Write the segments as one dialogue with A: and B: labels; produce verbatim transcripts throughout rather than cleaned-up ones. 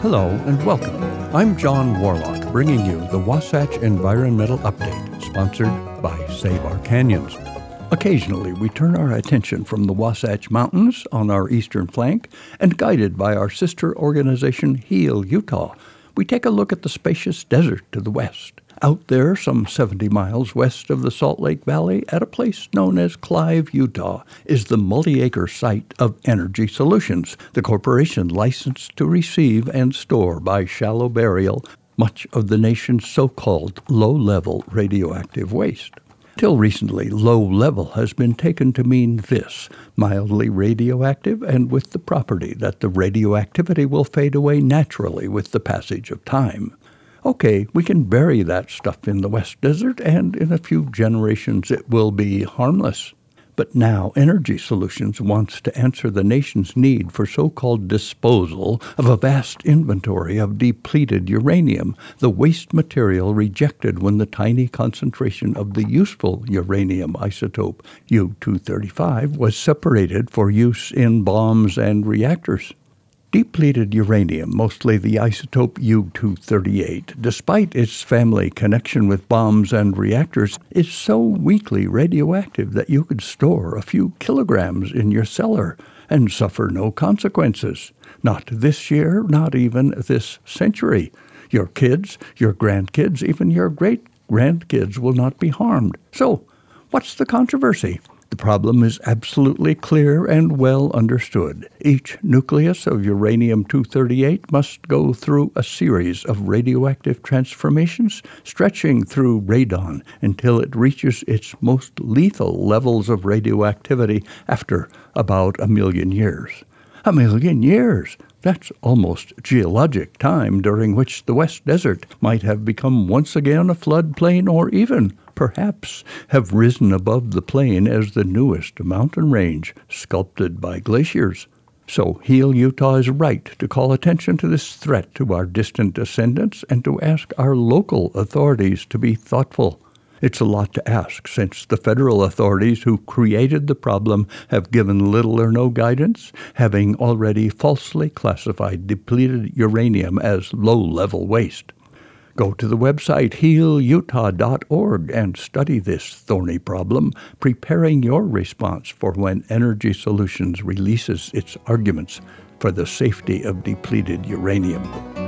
A: Hello and welcome. I'm John Warlock, bringing you the Wasatch Environmental Update, sponsored by Save Our Canyons. Occasionally, we turn our attention from the Wasatch Mountains on our eastern flank, and guided by our sister organization, Heal Utah, we take a look at the spacious desert to the west. Out there, some seventy miles west of the Salt Lake Valley, at a place known as Clive, Utah, is the multi-acre site of Energy Solutions, the corporation licensed to receive and store by shallow burial much of the nation's so-called low-level radioactive waste. Till recently, low-level has been taken to mean this, mildly radioactive and with the property that the radioactivity will fade away naturally with the passage of time. Okay, we can bury that stuff in the West Desert, and in a few generations it will be harmless. But now Energy Solutions wants to answer the nation's need for so-called disposal of a vast inventory of depleted uranium, the waste material rejected when the tiny concentration of the useful uranium isotope U two thirty-five was separated for use in bombs and reactors. Depleted uranium, mostly the isotope U two thirty-eight, despite its family connection with bombs and reactors, is so weakly radioactive that you could store a few kilograms in your cellar and suffer no consequences. Not this year, not even this century. Your kids, your grandkids, even your great-grandkids will not be harmed. So, what's the controversy? The problem is absolutely clear and well understood. Each nucleus of uranium two thirty-eight must go through a series of radioactive transformations, stretching through radon until it reaches its most lethal levels of radioactivity after about a million years. A million years! That's almost geologic time during which the West Desert might have become once again a floodplain, or even, perhaps, have risen above the plain as the newest mountain range, sculpted by glaciers. So Heal Utah is right to call attention to this threat to our distant descendants and to ask our local authorities to be thoughtful. It's a lot to ask, since the federal authorities who created the problem have given little or no guidance, having already falsely classified depleted uranium as low-level waste. Go to the website heal utah dot org and study this thorny problem, preparing your response for when Energy Solutions releases its arguments for the safety of depleted uranium.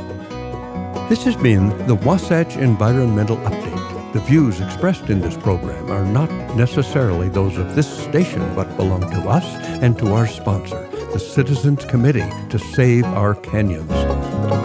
A: This has been the Wasatch Environmental Update. The views expressed in this program are not necessarily those of this station, but belong to us and to our sponsor, the Citizens Committee to Save Our Canyons.